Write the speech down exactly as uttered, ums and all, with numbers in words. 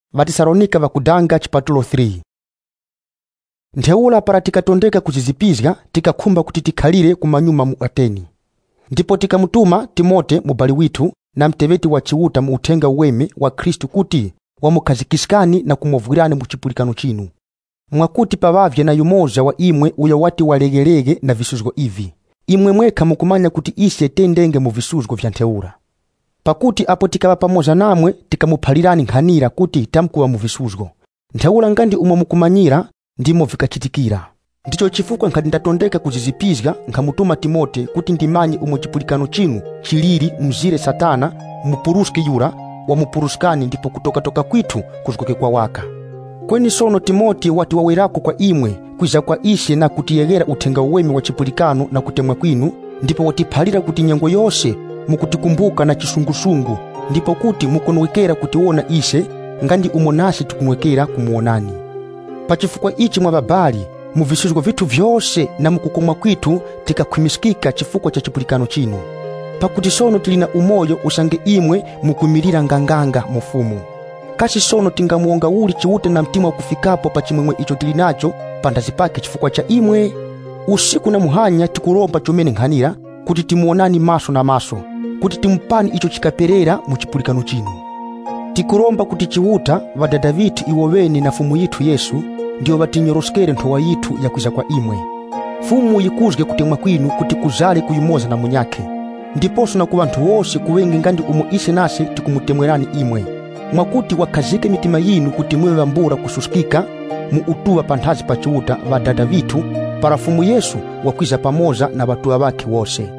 Vatesalonika vakudanga chipatulo three. Ntheula para tikatondeka kuzizipizga tikakhumba kuti tikhalire kumanyuma mu Ateni. Ndipo tikamutuma Timote mubali withu na mteveti wa chiuta mu uthenga uweme wa Kristu kuti wamukhazikisani na kumovwirani mu chipulikano chinu. Mwakuti pavavye na yumoza wa imwe uyo wati walegelege na visuzgo ivi. Imwe mweka mukumanya kuti ise tendenge mu visuzgo vya ntheula. Pakuti apo tikaba pamoza namwe tikamuphalirani nkhanira kuti tamkuwa mu visuzgo. Ntheula ngandi umwe mukumanyira ndimo vikachitikira. Ndicho chifukwa nkhati ndatondeka kuzizipizga nkhamutuma Timote kuti ndimanye umwe chipulikano chinu chilili mzire Satana mupuruske yura wa mupuruskani ndipo kutoka toka kwitu kuzgoke kwa waka. Kweni sono Timote wati wawerako kwa imwe kwiza kwa ishe na kutiyegera uthenga uwemi wa chipulikano na kutemwa kwinu ndipo watiphalira kuti nyengo yose mukutikumbuka na chisungusungu ndipo kuti mukonwekera kutiona ishe ngandi umonasi tukunwekera kumuonani. Pachifukwa ichi mwa babali mu visuzgo vitu vyose na mukukomwa kwitu tikakhwimisikika chifukwa cha chipulikano chinu. Pakuti sono tilina umoyo usange imwe mukumirira nganganga mufumu. Kasi sono tingamuonga uli chiute na mtima kufikapo pa chimwemwe icho tilinacho pandazi pake chifukwa cha imwe. Usiku na muhanya tikulomba chomene nkhanira kuti timuonani maso na maso, kuti timpani icho chikaperera mu chipulikano chinu. Tikulomba kuti chiuta vadada vitu iwoweni na fumu yitu Yesu ndio vatinyoroskere nthowa yitu ya kwiza kwa imwe. Fumu yikuzge kutemwa kwinu kuti kuzale kuyumoza na munyake. Ndiposo na ku bantu wose kuwenge ngandi umo ise nase tikumutemwerani imwe. Mwakuti wakazike mitima yinu kuti mwe vambura kususkika mu utuwa panthazi pa chiuta vadada vitu para fumu Yesu wakwiza pamoza na batuwa bake wose.